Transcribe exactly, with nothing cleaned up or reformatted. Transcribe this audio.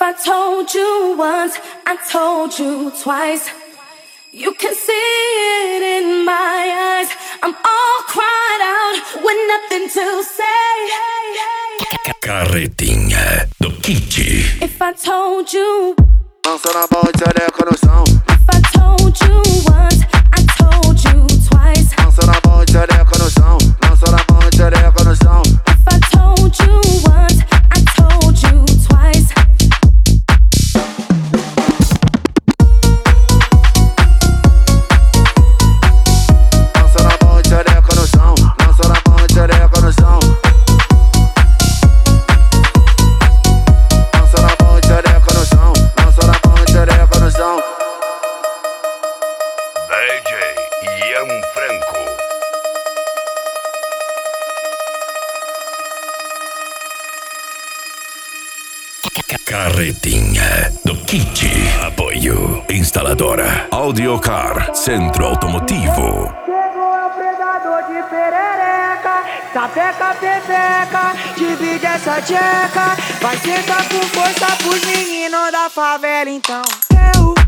I told you once, I told you twice. You can see it in my eyes. I'm all cried out with nothing to say. Carretinha do Kit. If I told you, lança na mão e xereca no chão. if I told you once, I told you twice. Lança na mão e xereca no chão. Lança na mão e xereca no chão. If I told you once, I told you twice. Lança na mão e xereca no chão. Lança na mão e xereca no chão. Lança na mão e xereca no chão. Lança na mão e xereca no chão. D J Ian Franco. Carretinha do Kit. Apoio Instaladora Audiocar Centro Automotivo. Chegou é o predador de perereca, sapeca, pepeca, divide essa tcheca. Vai sentar com força pros meninos da favela então. Eu